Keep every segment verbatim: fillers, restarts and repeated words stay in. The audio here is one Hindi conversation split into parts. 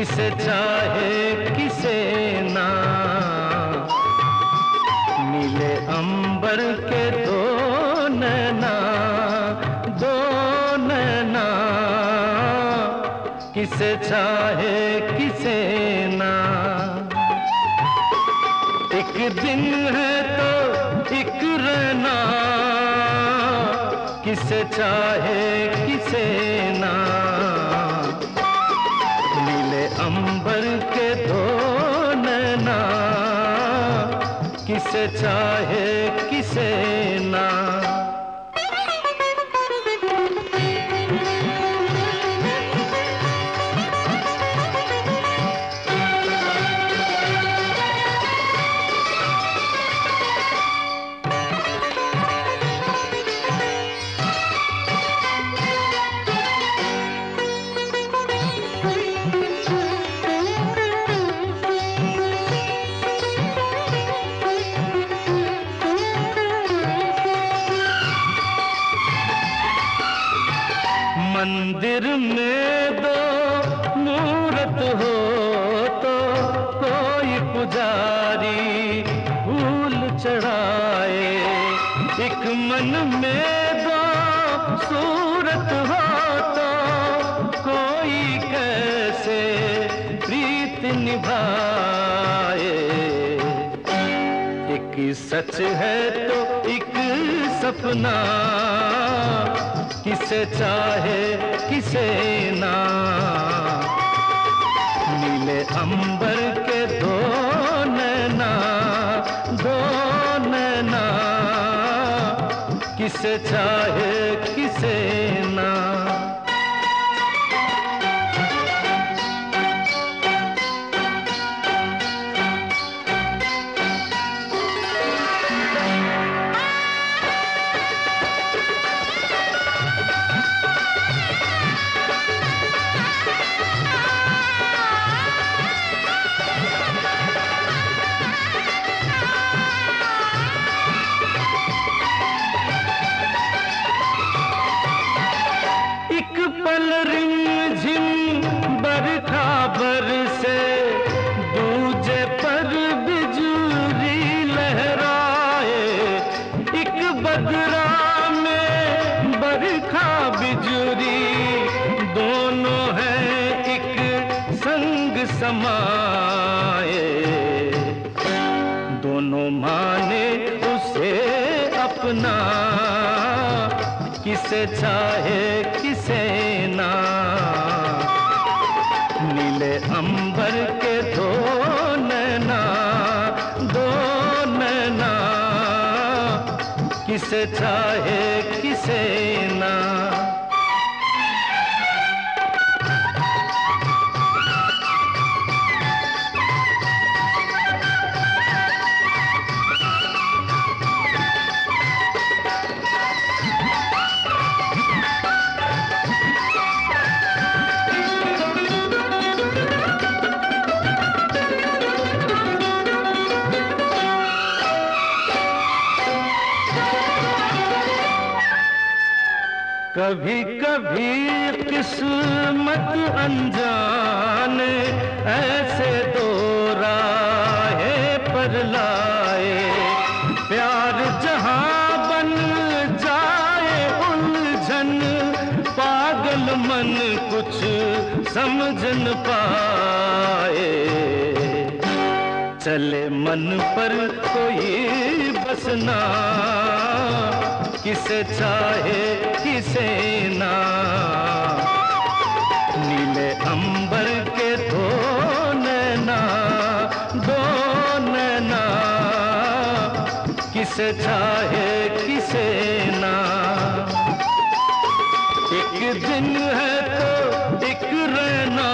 किसे चाहे किसे ना, नीले अंबर के दो नैना, दो नैना, किसे चाहे किसे ना। एक दिन है तो एक रहना, किसे चाहे किसे ना, नीले अंबर के दो नैना, किसे चाहे किसे ना। मंदिर में दो मूरत हो तो कोई पुजारी फूल चढ़ाए, एक मन में दो सूरत हो तो कोई कैसे प्रीत निभाए। एक सच है तो एक सपना, किसे चाहे किसे ना, नीले अंबर के दो नैना, दो नैना, किसे चाहे किसे ना। पल रिमझिम बरखा बरसे, दूजे पर बिजुली लहराए, एक बदरा में बरखा बिजुली, दोनों हैं एक संग समाए, दोनों माने उसे अपना, किसे चाहे किसे ना, नीले अंबर के दो नैना, दो नैना, किसे चाहे किसे ना। कभी कभी किस्मत अनजाने ऐसे दो राहें पर लाए, प्यार जहां बन जाए उलझन, पागल मन कुछ समझ न पाए, चले मन पर कोई बसना, किसे चाहे किसे ना, नीले अंबर के दो नैना, दो नैना, किसे चाहे किसे ना। एक दिन है तो एक रहना,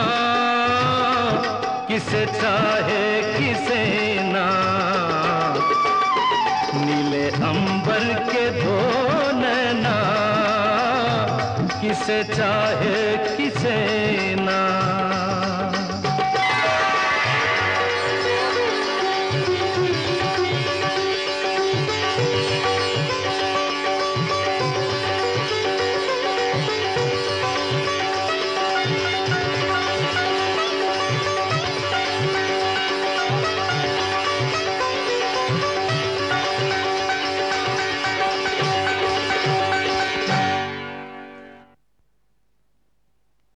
किसे चाहे किसे ना, नीले अंबर के दो नैना, किसे चाहे किसे ना।